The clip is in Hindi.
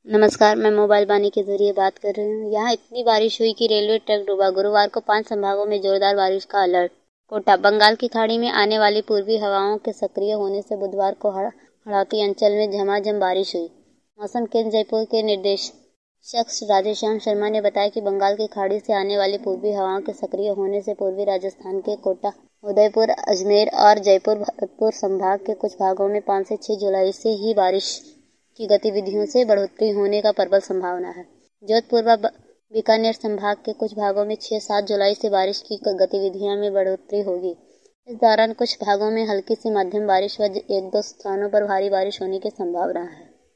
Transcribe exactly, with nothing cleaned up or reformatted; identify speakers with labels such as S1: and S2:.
S1: नमस्कार, मैं मोबाइल वाणी के जरिए बात कर रही हूँ। यहाँ इतनी बारिश हुई कि रेलवे ट्रैक डूबा। गुरुवार को पांच संभागों में जोरदार बारिश का अलर्ट। कोटा, बंगाल की खाड़ी में आने वाली पूर्वी हवाओं के सक्रिय होने से बुधवार को हाड़ौती अंचल में झमाझम बारिश हुई। मौसम केंद्र जयपुर के निर्देशक राधेश्याम शर्मा ने बताया कि बंगाल की खाड़ी से आने वाली पूर्वी हवाओं के सक्रिय होने से पूर्वी राजस्थान के कोटा, उदयपुर, अजमेर और जयपुर भरतपुर संभाग के कुछ भागों में पाँच से छह जुलाई से ही बारिश की गतिविधियों से बढ़ोतरी होने का प्रबल संभावना है। जोधपुर व बीकानेर संभाग के कुछ भागों में छह सात जुलाई से बारिश की गतिविधियों में बढ़ोतरी होगी। इस दौरान कुछ भागों में हल्की से मध्यम बारिश व एक दो स्थानों पर भारी बारिश होने की संभावना है।